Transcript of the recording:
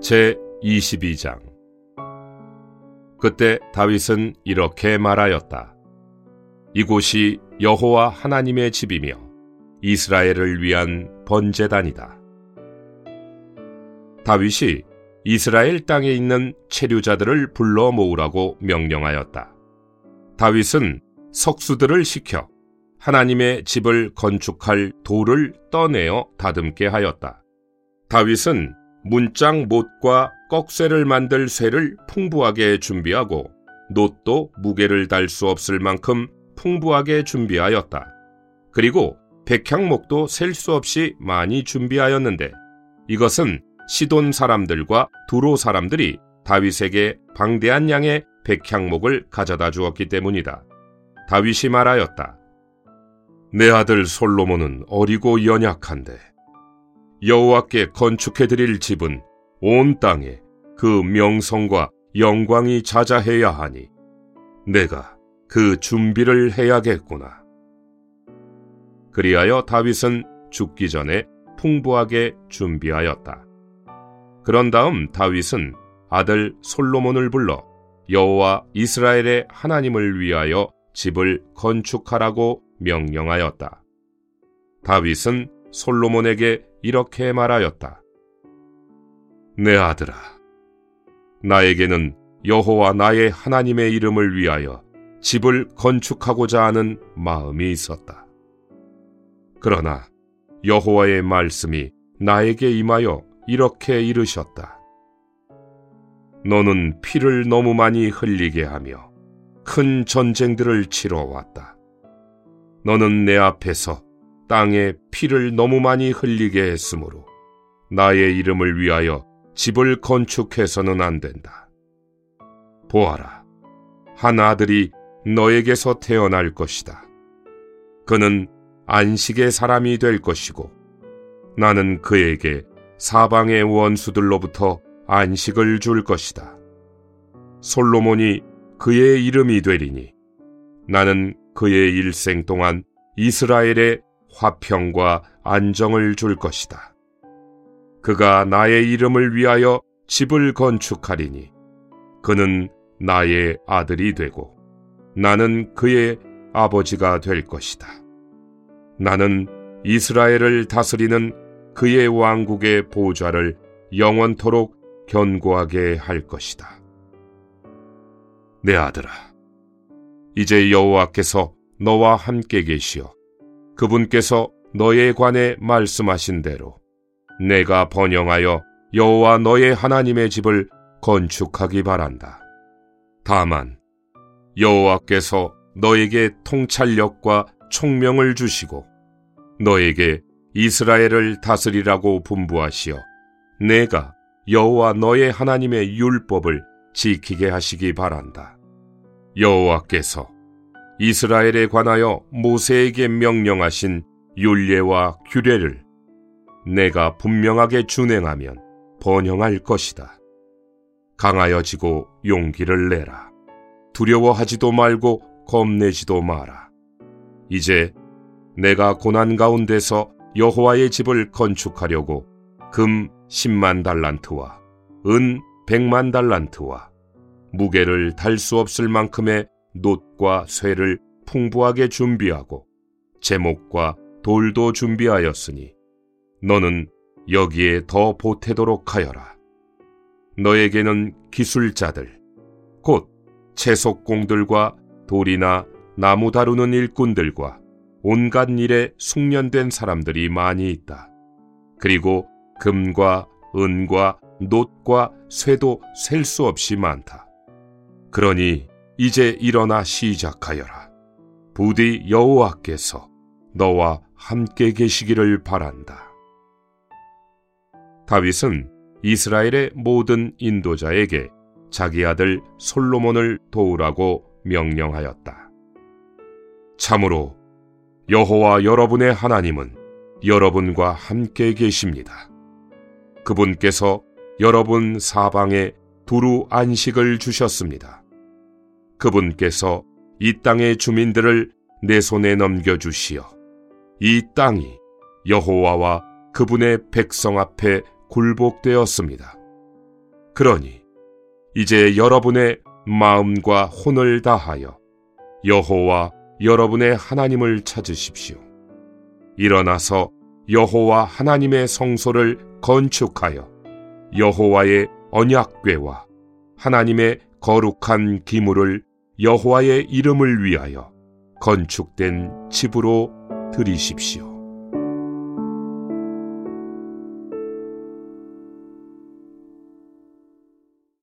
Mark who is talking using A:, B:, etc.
A: 제22장. 그때 다윗은 이렇게 말하였다. 이곳이 여호와 하나님의 집이며 이스라엘을 위한 번제단이다. 다윗이 이스라엘 땅에 있는 체류자들을 불러 모으라고 명령하였다. 다윗은 석수들을 시켜 하나님의 집을 건축할 돌을 떠내어 다듬게 하였다. 다윗은 문짝 못과 꺽쇠를 만들 쇠를 풍부하게 준비하고 놋도 무게를 달 수 없을 만큼 풍부하게 준비하였다. 그리고 백향목도 셀 수 없이 많이 준비하였는데 이것은 시돈 사람들과 두로 사람들이 다윗에게 방대한 양의 백향목을 가져다 주었기 때문이다. 다윗이 말하였다. 내 아들 솔로몬은 어리고 연약한데 여호와께 건축해드릴 집은 온 땅에 그 명성과 영광이 자자해야 하니 내가 그 준비를 해야겠구나. 그리하여 다윗은 죽기 전에 풍부하게 준비하였다. 그런 다음 다윗은 아들 솔로몬을 불러 여호와 이스라엘의 하나님을 위하여 집을 건축하라고 명령하였다. 다윗은 솔로몬에게 이렇게 말하였다. 내 아들아, 나에게는 여호와 나의 하나님의 이름을 위하여 집을 건축하고자 하는 마음이 있었다. 그러나 여호와의 말씀이 나에게 임하여 이렇게 이르셨다. 너는 피를 너무 많이 흘리게 하며 큰 전쟁들을 치러왔다. 너는 내 앞에서 땅에 피를 너무 많이 흘리게 했으므로 나의 이름을 위하여 집을 건축해서는 안 된다. 보아라, 한 아들이 너에게서 태어날 것이다. 그는 안식의 사람이 될 것이고 나는 그에게 사방의 원수들로부터 안식을 줄 것이다. 솔로몬이 그의 이름이 되리니 나는 그의 일생 동안 이스라엘에 화평과 안정을 줄 것이다. 그가 나의 이름을 위하여 집을 건축하리니 그는 나의 아들이 되고 나는 그의 아버지가 될 것이다. 나는 이스라엘을 다스리는 그의 왕국의 보좌를 영원토록 견고하게 할 것이다. 내 아들아, 이제 여호와께서 너와 함께 계시어 그분께서 너에 관해 말씀하신 대로 내가 번영하여 여호와 너의 하나님의 집을 건축하기 바란다. 다만 여호와께서 너에게 통찰력과 총명을 주시고 너에게 이스라엘을 다스리라고 분부하시어 내가 여호와 너의 하나님의 율법을 지키게 하시기 바란다. 여호와께서 이스라엘에 관하여 모세에게 명령하신 율례와 규례를 내가 분명하게 준행하면 번영할 것이다. 강하여지고 용기를 내라. 두려워하지도 말고 겁내지도 마라. 이제 내가 고난 가운데서 여호와의 집을 건축하려고 금 10만 달란트와 은 100만 달란트와 무게를 달 수 없을 만큼의 놋과 쇠를 풍부하게 준비하고 제목과 돌도 준비하였으니 너는 여기에 더 보태도록 하여라. 너에게는 기술자들, 곧 채석공들과 돌이나 나무 다루는 일꾼들과 온갖 일에 숙련된 사람들이 많이 있다. 그리고 금과 은과 놋과 쇠도 셀 수 없이 많다. 그러니 이제 일어나 시작하여라. 부디 여호와께서 너와 함께 계시기를 바란다. 다윗은 이스라엘의 모든 인도자에게 자기 아들 솔로몬을 도우라고 명령하였다. 참으로 여호와 여러분의 하나님은 여러분과 함께 계십니다. 그분께서 여러분 사방에 두루 안식을 주셨습니다. 그분께서 이 땅의 주민들을 내 손에 넘겨주시어 이 땅이 여호와와 그분의 백성 앞에 굴복되었습니다. 그러니 이제 여러분의 마음과 혼을 다하여 여호와 여러분의 하나님을 찾으십시오. 일어나서 여호와 하나님의 성소를 건축하여 여호와의 언약궤와 하나님의 거룩한 기물을 여호와의 이름을 위하여 건축된 집으로 들이십시오.